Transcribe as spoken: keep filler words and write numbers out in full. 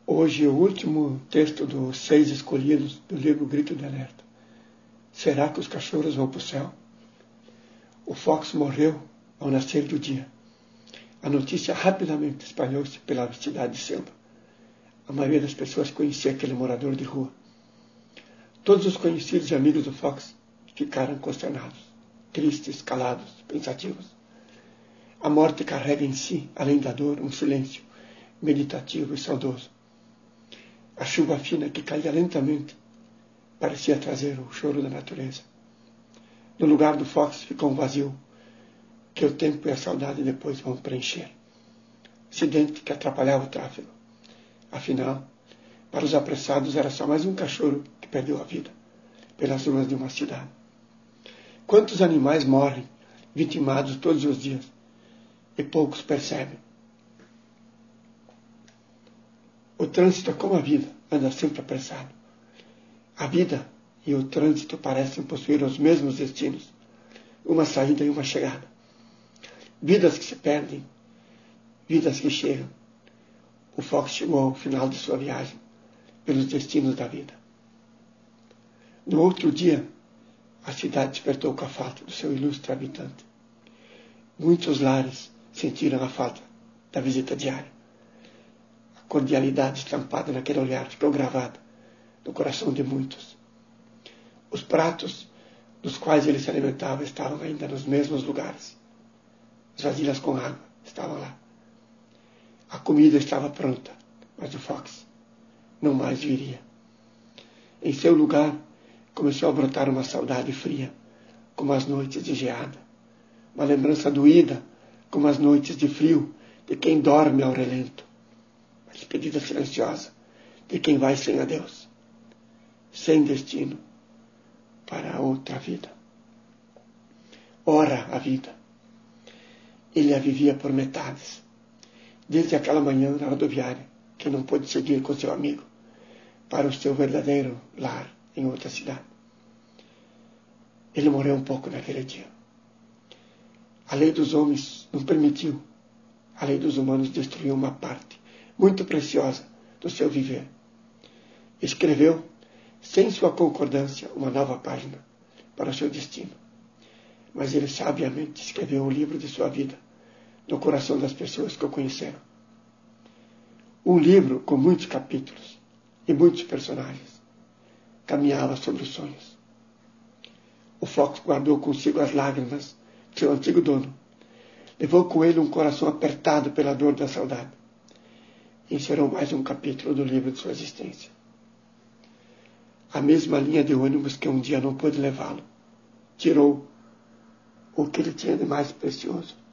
Hoje, o último texto dos seis escolhidos do livro Grito de Alerta. Será que os cachorros vão para o céu? O Fox morreu ao nascer do dia. A notícia rapidamente espalhou-se pela cidade de Selma. A maioria das pessoas conhecia aquele morador de rua. Todos os conhecidos e amigos do Fox ficaram consternados, tristes, calados, pensativos. A morte carrega em si, além da dor, um silêncio meditativo e saudoso. A chuva fina que caía lentamente parecia trazer o choro da natureza. No lugar do Fox ficou um vazio que o tempo e a saudade depois vão preencher. Acidente que atrapalhava o tráfego. Afinal, para os apressados era só mais um cachorro que perdeu a vida pelas ruas de uma cidade. Quantos animais morrem vitimados todos os dias e poucos percebem? O trânsito é como a vida, anda sempre apressado. A vida e o trânsito parecem possuir os mesmos destinos, uma saída e uma chegada. Vidas que se perdem, vidas que chegam. O Fox chegou ao final de sua viagem pelos destinos da vida. No outro dia, a cidade despertou com a falta do seu ilustre habitante. Muitos lares sentiram a falta da visita diária. A cordialidade estampada naquele olhar ficou gravada no coração de muitos. Os pratos dos quais ele se alimentava estavam ainda nos mesmos lugares. As vasilhas com água estavam lá. A comida estava pronta, mas o Fox não mais viria. Em seu lugar, começou a brotar uma saudade fria, como as noites de geada. Uma lembrança doída, como as noites de frio de quem dorme ao relento. A despedida silenciosa de quem vai sem adeus, sem destino para outra vida. Ora a vida. Ele a vivia por metades. Desde aquela manhã na rodoviária, que não pôde seguir com seu amigo para o seu verdadeiro lar em outra cidade. Ele morreu um pouco naquele dia. A lei dos homens não permitiu. A lei dos humanos destruiu uma parte muito preciosa do seu viver. Escreveu, sem sua concordância, uma nova página para o seu destino. Mas ele sabiamente escreveu o livro de sua vida no coração das pessoas que o conheceram. Um livro com muitos capítulos e muitos personagens. Caminhava sobre os sonhos. O Fox guardou consigo as lágrimas de seu antigo dono. Levou com ele um coração apertado pela dor da saudade. E encerrou mais um capítulo do livro de sua existência. A mesma linha de ônibus que um dia não pôde levá-lo tirou o que ele tinha de mais precioso.